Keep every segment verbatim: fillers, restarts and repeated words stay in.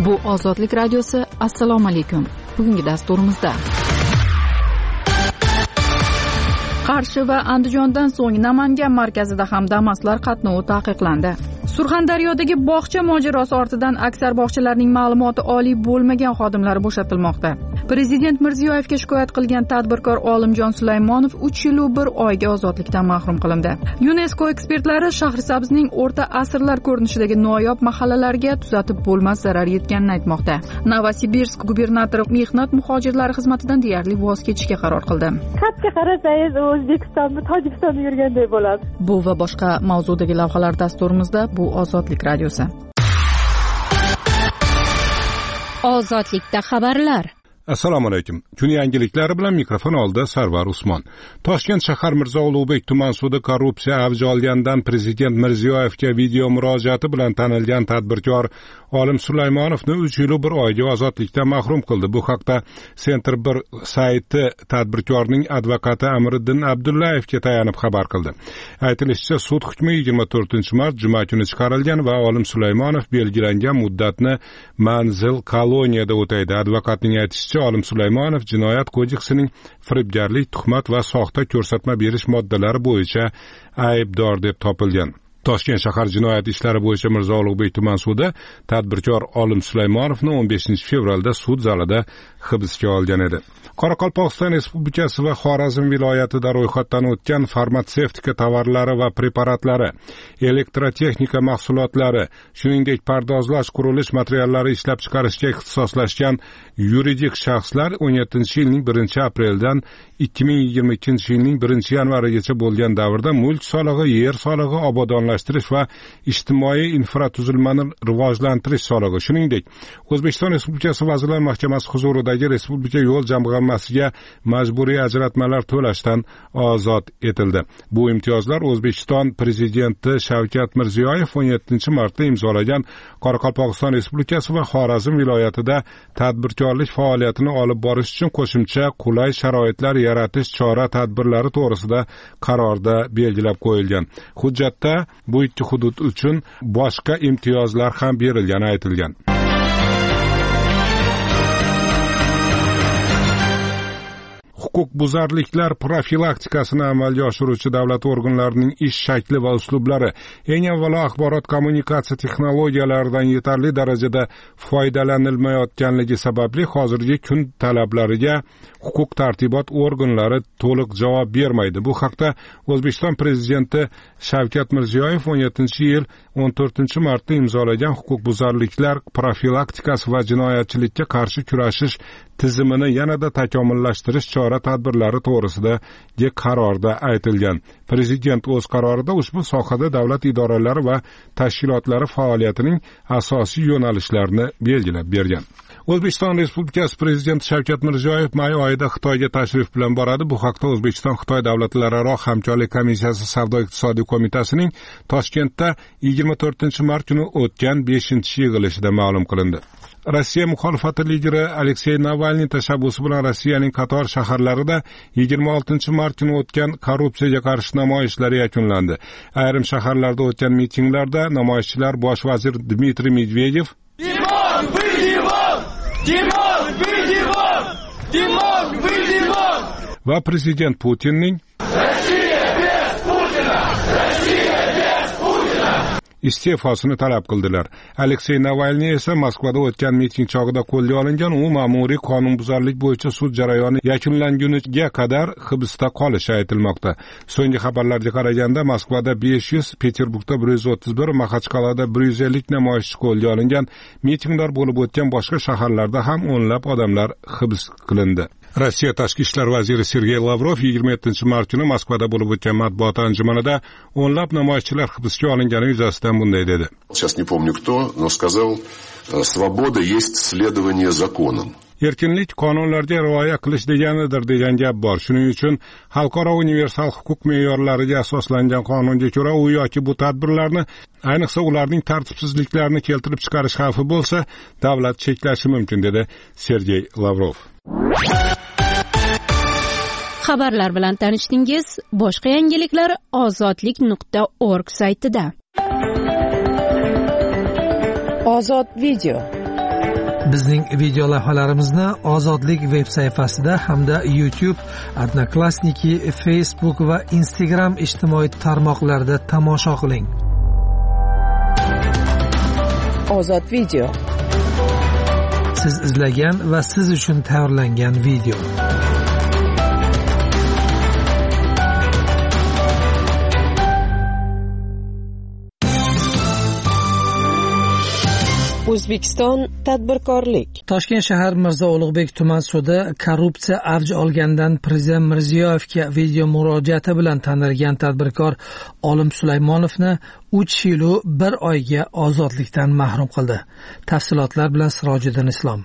Bu Ozodlik radiosi. Assalomu alaykum. Bugungi dasturimizda Qarshi va Andijondan so'ng Namangan markazida ham Damas'lar qatnovi taqiqlandi. Surxondaryodagi bog'cha mojarosi ortidan aksar bog'chalarning ma'lumoti oliy bo'lmagan xodimlari bo'shatilmoqda. Prezident Mirziyoyevga shikoyat qilgan tadbirkor Olimjon Sulaymonov uch yil va bir oyga ozodlikdan mahrum qilindi. UNESCO ekspertlari Shahrisabzning o'rta asrlar ko'rinishidagi noyob mahallalarga tuzatib bo'lmas zarar yetganini aytmoqda. Novosibirsk gubernatori mehnat muhojirlari xizmatidan deyarli voz kechishga qaror qildi. Xatga qarasangiz O'zbekistonda, Tojikistonda yurganday bo'ladi. Bu va boshqa mavzudagi lavhalar dasturimizda. Bu Ozodlik radiosi. Ozodlikda xabarlar. Assalomu alaykum. Kun yangiliklari bilan mikrofon oldida Sarvar Usmon. Toshkent shahar Mirzo Ulug'bek tuman sudi korrupsiya avj olganidan Prezident Mirziyoyevga video murojaati bilan tanilgan tadbirkor Olim Sulaymonovni uch yil bir oyga ozodlikdan mahrum qildi. Bu haqda Center bir sayti tadbirkorning advokati Amiriddin Abdullayevga tayanib xabar qildi. Aytilishicha, sud hukmi yigirma to'rtinchi mart juma kuni chiqarilgan va Olim Sulaymonov belgilangan muddatni manzil koloniyada o'taydi. Advokatning aytishicha, Olim Sulaymonov jinoyat kodeksining firibgarlik, tuhmat va soxta ko'rsatma berish moddalari bo'yicha aybdor deb topilgan. Toshkent shahar jinoyat ishlari bo'yicha Mirzo Ulug'bek tuman sudi tadbirkor Olim Sulaymonovni o'n beshinchi fevralda sud zalida hibsga olgan edi. Qoraqalpog'iston Respublikasi va Xorazm viloyatida ro'yxatdan o'tgan farmatsevtika tovarlari va preparatlari, elektrotexnika mahsulotlari, shuningdek pardozlash, qurilish materiallari ishlab chiqarishga ixtisoslashgan yuridik shaxslar o'n yettinchi yilning birinchi apreldan ikki ming yigirma ikkinchi yilning birinchi yanvarigacha bo'lgan davrda mulk solig'i, yer solig'i, obodonlashtirish va ijtimoiy infratuzilmani rivojlantirish solig'i, shuningdek O'zbekiston Respublikasi Vazirlar Mahkamasi huzuridagi Respublika yo'l jamg'armasiga majburiy ajratmalar to'lashdan ozod etildi. Bu imtiyozlar O'zbekiston Prezidenti Shavkat Mirziyoyev o'n yettinchi martda imzolagan Qoraqalpog'iston Respublikasi va Xorazm viloyatida tadbirkorlik faoliyatini olib borish uchun qo'shimcha qulay sharoitlar yaratish chora-tadbirlari to'g'risida qarorda belgilab qo'yilgan. Hujjatda bu ikki hudud uchun boshqa imtiyozlar ham berilgani aytilgan. Huquqbuzarliklar profilaktikasini amalga oshiruvchi davlat organlarining ish shakli va uslublari, eng avvalo axborot kommunikatsiya texnologiyalaridan yetarli darajada foydalanilmayotganligi sababli hozirgi kun talablariga huquq tartibot organlari to'liq javob bermaydi. Bu haqda O'zbekiston Prezidenti Shavkat Mirziyoyev o'n yettinchi yil o'n to'rtinchi martda imzolagan huquqbuzarliklar profilaktikasi va jinoyatchilikka qarshi kurashish tizimini yanada takomillashtirish chora-tadbirlari to'g'risidagi qarorda aytilgan. Prezident o'z qarorida ushbu sohada davlat idoralari va tashkilotlari faoliyatining asosiy yo'nalishlarini belgilab bergan. O'zbekiston Respublikasi Prezidenti Shavkat Mirziyoyev may oyida Xitoyga tashrif bilan boradi. Bu haqda O'zbekiston-Xitoy davlatlararo hamkorlik komissiyasi savdo-iqtisodiy qo'mitasining Toshkentda yigirma to'rtinchi mart kuni o'tgan beshinchi yig'ilishida ma'lum qilindi. Rossiya muxolifati lideri Aleksey Navalniy tashabbusi bilan Rossiyaning qator shaharlarida yigirma oltinchi mart kuni o'tgan korrupsiyaga qarshi namoyishlar yakunlandi. Ayrim shaharlarda o'tgan mitinglarda namoyishchilar bosh vazir Dmitriy Medvedev Dimon, Dimon! Dimon, Dimon! Dimon, Dimon! va prezident Putinning iste'fosini talab qildilar. Aleksey Navalniy esa Moskvada o'tgan miting chog'ida qo'lga olingan, u ma'muriy qonunbuzarlik bo'yicha sud jarayoni yakunlanguniga qadar hibsda qolishi aytilmoqda. So'nggi xabarlarga qaraganda Moskvada besh yuz, Peterburgda bir yuz o'ttiz bir, Maxachqal'ada bir yuz ellik namoyishchi qo'lga olingan. Mitinglar bo'lib o'tgan boshqa shaharlarda ham o'nlab odamlar hibs qilindi. Rossiya tashqi ishlar vaziri Sergey Lavrov yigirma yettinchi mart kuni Moskvada bo'lib o'tgan matbuot anjumanida o'nlab namoyishchilar hibsga olingani yuzasidan bunday dedi. Сейчас не помню кто, но сказал: "Свобода есть следование законам". Erkinlik qonunlarga rioya qilish deganidir degan gap bor. Shuning uchun xalqaro universal huquq me'yorlariga asoslangan qonunga ko'ra u yoki bu tadbirlarni, ayniqsa ularning tartibsizliklarini keltirib chiqarish xavfi bo'lsa, davlat cheklashi mumkin, dedi Sergey Lavrov. Xabarlar bilan tanishdingiz. Boshqa yangiliklar ozodlik nuqta org saytida. Ozod video. Bizning video lavhalarimizni Ozodlik veb sayfasida hamda YouTube, Odnoklassniki, Facebook va Instagram ijtimoiy tarmoqlarida tomosha qiling. Ozod video. Siz izlagan va siz uchun tayyorlangan video. O'zbekiston tadbirkorlik. Toshkent shahar Mirzo Ulug'bek tuman sudi korrupsiya avj olgandan Prezident Mirziyoyevga video murojaati bilan tanilgan tadbirkor Olim Sulaymonovni uch yil bir oyga ozodlikdan mahrum qildi. Tafsilotlar bilan Sirojiddin Islom.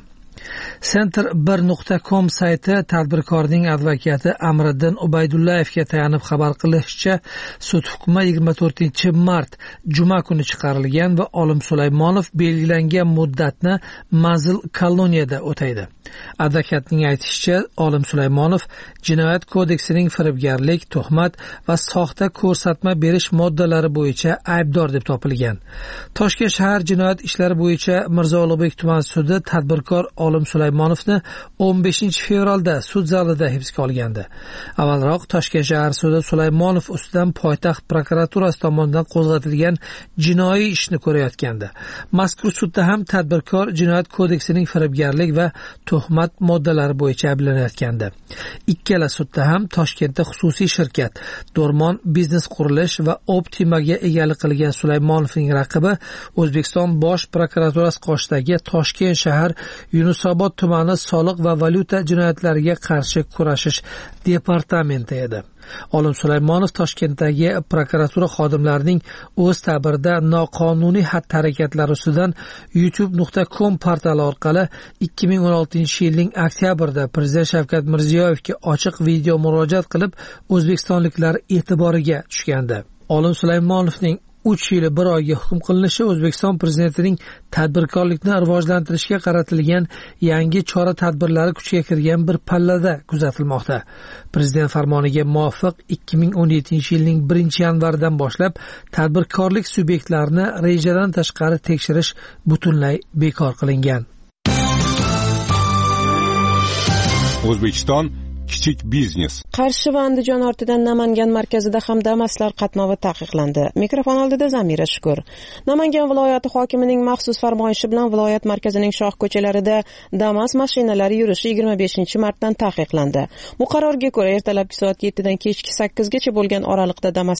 Center bir nuqta com sayti tadbirkorning advokati Amriddin Ubaydullayevga tayanib xabar qilishicha, sud hukmi yigirma to'rtinchi mart juma kuni chiqarilgan va Olim Sulaymonov belgilangan muddatni Manzil koloniyada o'taydi. Advokatning aytishicha, Olim Sulaymonov Jinoyat kodeksining firibgarlik, tuhmat va soxta ko'rsatma berish moddalari bo'yicha aybdor deb topilgan. Toshkent shahar jinoyat ishlari bo'yicha Mirzo Ulug'bek tuman sudi tadbirkor Olim Sulaymonovni o'n beshinchi fevralda sud zalida hibsga olgandi. Avvalroq Toshkent shahar sudi Sulaymonov ustidan poytaxt prokuraturasi tomonidan qo'zg'atilgan jinoiy ishni ko'rayotgandi. Mazkur sudda ham tadbirkor Jinoyat kodeksining firibgarlik va tuhmat moddalari bo'yicha ayblanayotgandi. Ikkala sudda ham Toshkentda xususiy shirkat Do'rmon biznes qurilish va Optimaga egalik qilgan Sulaymonovning raqibi O'zbekiston bosh prokuraturasi qoshidagi Toshkent shahar Yunusobod tumani soliq va valyuta jinoyatlariga qarshi kurashish departamenti edi. Olim Sulaymonov Toshkentdagi prokuratura xodimlarining o'z ta'birida noqonuniy xatti-harakatlari ustidan youtube nuqta com portali orqali ikki ming o'n oltinchi yilning oktyabrida Prezident Shavkat Mirziyoyevga ochiq video murojaat qilib, o'zbekistonliklar e'tiboriga tushgandi. Olim Sulaymonovning uch yil bir oyga hukm qilinishi O'zbekiston prezidentining tadbirkorlikni rivojlantirishga qaratilgan yangi chora-tadbirlari kuchga kirgan bir pallada kuzatilmoqda. Prezident farmoniga muvofiq ikki ming o'n yettinchi yilning birinchi yanvaridan boshlab tadbirkorlik subyektlarini rejadan tashqari tekshirish butunlay bekor qilingan. O'zbekiston kichik biznes. Qarshi va Andijon ortidan Namangan markazida ham Damas'lar qatnovi taqiqlandi. Mikrofon oldida Zamira Shukur. Namangan viloyati hokimining maxsus farmoyishi bilan viloyat markazining shoh ko'chalarida Damas mashinalari yurishi yigirma beshinchi martdan taqiqlandi. Bu qarorga ko'ra ertalabki soat yettidan kechki sakkizgacha bo'lgan oraliqda Damas